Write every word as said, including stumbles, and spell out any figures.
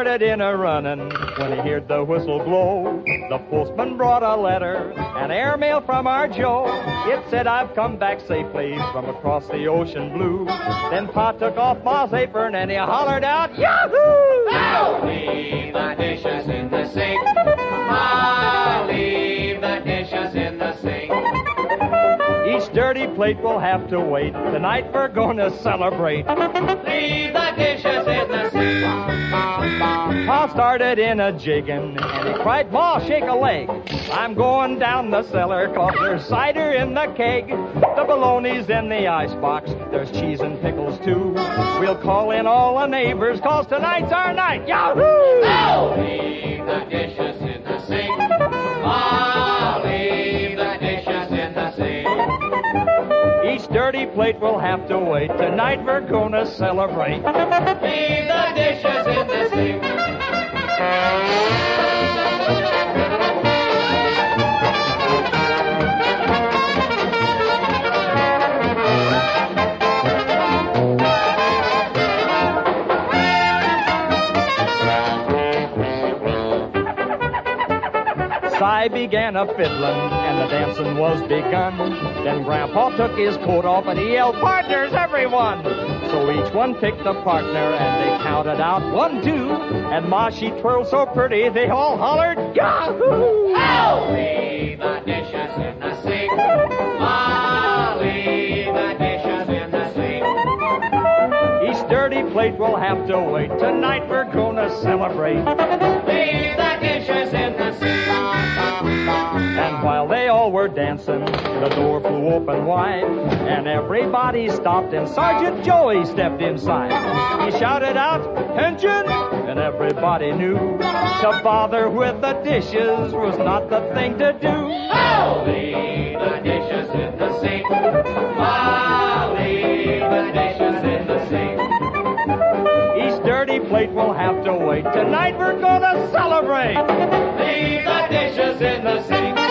started in a running when he heard the whistle blow. The postman brought a letter, an airmail from our Joe. It said, I've come back safely from across the ocean blue. Then Pa took off Ma's apron and he hollered out, Yahoo! Now leave the dishes in the sink. Ma, leave the dishes in the sink. Each dirty plate will have to wait. Tonight we're gonna celebrate. Leave the dishes in the sink. Pa started in a jiggin', and he cried, Ma, shake a leg. I'm going down the cellar, 'cause there's cider in the keg. The bologna's in the icebox, there's cheese and pickles too. We'll call in all the neighbors, 'cause tonight's our night. Yahoo! Now leave the dishes in the sink. Ma, leave the dishes in the sink. Each dirty plate will have to wait. Tonight we're gonna celebrate. Leave the dishes in the sink. Si began a fiddlin', and the dancing was begun. Then Grandpa took his coat off, and he yelled, partners, everyone! So each one picked a partner, and they counted out one, two. And Ma, she twirled so pretty, they all hollered, Yahoo! Now leave the dishes in the sink. Ma, leave the dishes in the sink. Each dirty plate will have to wait. Tonight we're gonna celebrate. Leave the dishes in the sink. And while they all were dancing, the door flew open wide, and everybody stopped, and Sergeant Joey stepped inside. He shouted out, attention, and everybody knew to bother with the dishes was not the thing to do. Now leave the dishes in the sink. Ma, leave the dishes in the sink. Each dirty plate will have to wait. Tonight we're gonna celebrate. Leave the dishes in the sink.